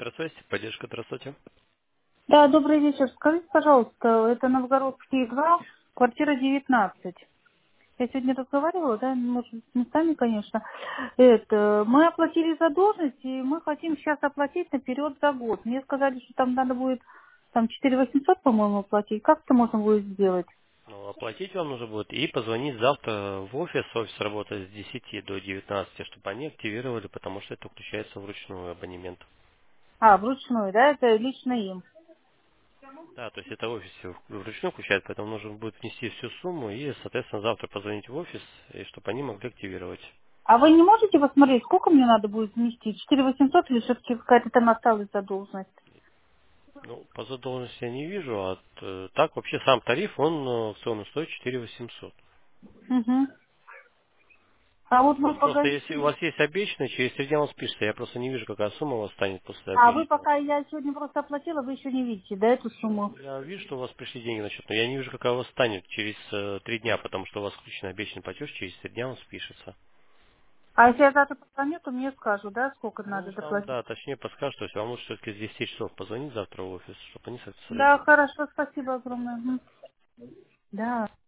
Здравствуйте, поддержка, здравствуйте. Да, добрый вечер. Скажите, пожалуйста, это Новгородский 2, квартира 19. Я сегодня разговаривала, да, может, с местами, конечно. Мы оплатили задолженность, и мы хотим сейчас оплатить наперед за год. Мне сказали, что там надо будет там 4800, по-моему, оплатить. Как это можно будет сделать? Ну, оплатить вам нужно будет и позвонить завтра в офис. Офис работает с 10 до 19, чтобы они активировали, потому что это включается вручную абонемент. А, вручную, да, это лично им. Да, то есть это в офисе вручную включает, поэтому нужно будет внести всю сумму и, соответственно, завтра позвонить в офис, и чтобы они могли активировать. А вы не можете посмотреть, сколько мне надо будет внести? 4800 или все-таки какая-то там осталась задолженность? Ну, по задолженности я не вижу, а так вообще сам тариф, он акционный стоит 4800. Угу. А вот Ну, мы просто погодите. если у вас есть обещанный, через 3 дня он спишется. Я просто не вижу, какая сумма у вас станет после А вы обещанного. пока, я сегодня просто оплатила, вы еще не видите, да, эту сумму? Я вижу, что у вас пришли деньги на счет, но я не вижу, какая у вас станет через 3 дня, потому что у вас включен обещанный платеж, через 3 дня он спишется. А если я завтра позвоню, то мне скажут, да, сколько Ну, надо там, доплатить? да, точнее подскажут, то есть вам лучше все-таки с 10 часов позвонить завтра в офис, чтобы они Да, сориентировали. хорошо, спасибо огромное. Мгм. Да.